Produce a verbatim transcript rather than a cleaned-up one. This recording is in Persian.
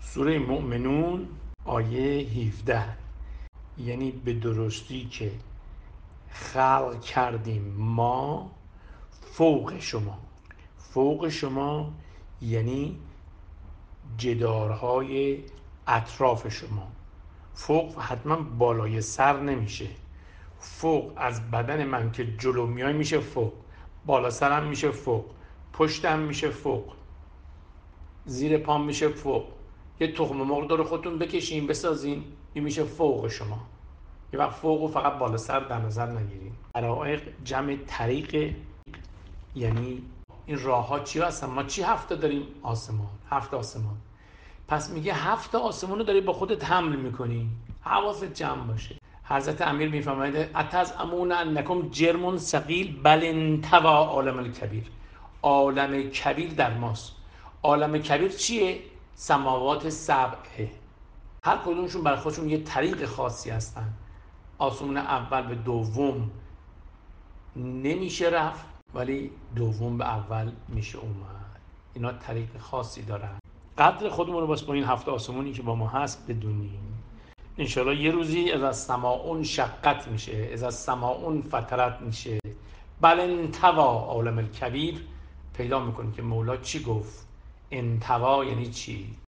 سوره مؤمنون آیه هفده، یعنی به درستی که خلق کردیم ما فوق شما. فوق شما یعنی جدارهای اطراف شما. فوق حتما بالای سر نمیشه. فوق از بدن من که جلو میای میشه فوق، بالا سرم میشه فوق، پشتم میشه فوق، زیر پام میشه فوق. یه تخم مرغ دور خودتون بکشین بسازین، این میشه فوق شما. یه وقت فوق و فقط بالا سر در نظر نگیرین. طرائق جمع طریق، یعنی این راه ها چی هستن؟ ما چی هفته داریم؟ آسمان، هفت آسمان. پس میگه هفت آسمان رو داری با خودت حمل میکنی، حواست جمع باشه. حضرت امیر میفرماید اتزعمون انکم جرم ثقیل بل انطوی عالم الکبیر. عالم کبیر در ماست. عالم کبیر چیه؟ سماوات سبعه. هر کدومشون برای خودشون یه طریق خاصی هستن. آسمون اول به دوم نمیشه رفت، ولی دوم به اول میشه اومد. اینا طریق خاصی دارن. قدر خودمون رو باز با این هفت آسمونی که با ما هست بدونیم. انشالله یه روزی از السماء شقت میشه، از السماء فطرت میشه، بل انطوی عالم الکبیر. پیدا میکنیم که مولا چی گفت. انطوی یعنی چی؟